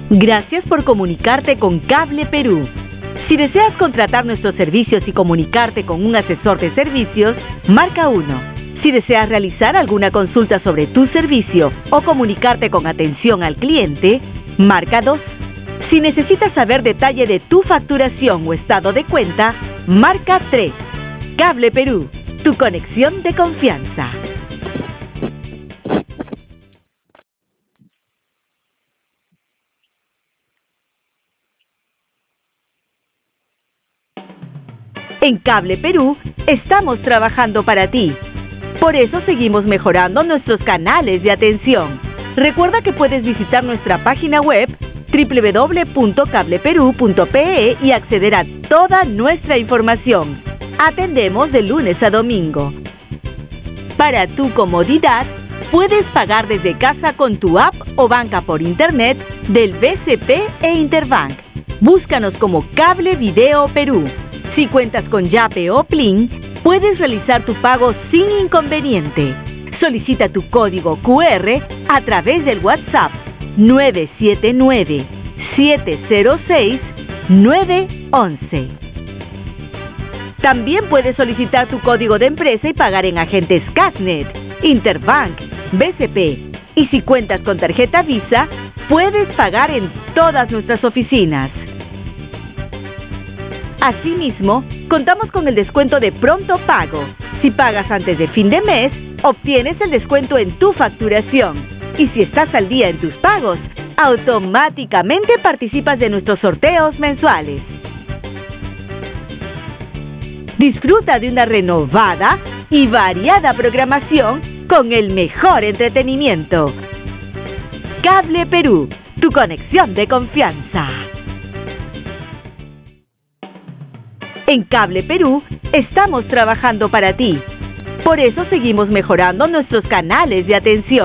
Gracias por comunicarte con Cable Perú. Si deseas contratar nuestros servicios y comunicarte con un asesor de servicios, marca 1. Si deseas realizar alguna consulta sobre tu servicio o comunicarte con atención al cliente, marca 2. Si necesitas saber detalle de tu facturación o estado de cuenta, marca 3. Cable Perú, tu conexión de confianza. En Cable Perú, estamos trabajando para ti. Por eso seguimos mejorando nuestros canales de atención. Recuerda que puedes visitar nuestra página web www.cableperú.pe y acceder a toda nuestra información. Atendemos de lunes a domingo. Para tu comodidad, puedes pagar desde casa con tu app o banca por internet del BCP e Interbank. Búscanos como Cable Video Perú. Si cuentas con Yape o Plin, puedes realizar tu pago sin inconveniente. Solicita tu código QR a través del WhatsApp 979-706-911. También puedes solicitar tu código de empresa y pagar en agentes Casnet, Interbank, BCP. Y si cuentas con tarjeta Visa, puedes pagar en todas nuestras oficinas. Asimismo, contamos con el descuento de pronto pago. Si pagas antes de fin de mes, obtienes el descuento en tu facturación. Y si estás al día en tus pagos, automáticamente participas de nuestros sorteos mensuales. Disfruta de una renovada y variada programación con el mejor entretenimiento. Cable Perú, tu conexión de confianza. En Cable Perú, estamos trabajando para ti. Por eso seguimos mejorando nuestros canales de atención.